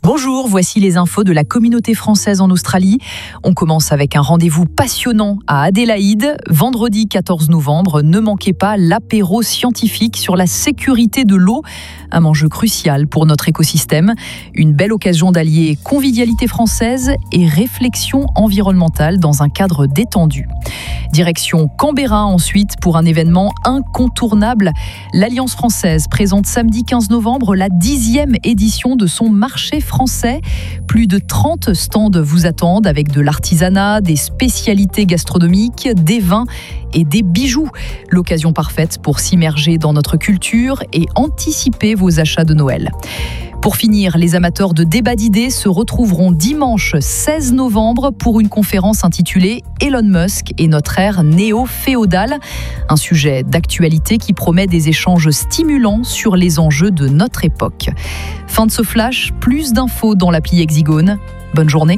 Bonjour, voici les infos de la communauté française en Australie. On commence avec un rendez-vous passionnant à Adélaïde. Vendredi 14 novembre, ne manquez pas l'apéro scientifique sur la sécurité de l'eau, un enjeu crucial pour notre écosystème. Une belle occasion d'allier convivialité française et réflexion environnementale dans un cadre détendu. Direction Canberra ensuite pour un événement incontournable. L'Alliance française présente samedi 15 novembre la 10e édition de son marché français. Plus de 30 stands vous attendent avec de l'artisanat, des spécialités gastronomiques, des vins et des bijoux. L'occasion parfaite pour s'immerger dans notre culture et anticiper vos achats de Noël. Pour finir, les amateurs de débat d'idées se retrouveront dimanche 16 novembre pour une conférence intitulée « Elon Musk et notre ère néo-féodale ». Un sujet d'actualité qui promet des échanges stimulants sur les enjeux de notre époque. Fin de ce flash, plus d'infos dans l'appli Hexigone. Bonne journée.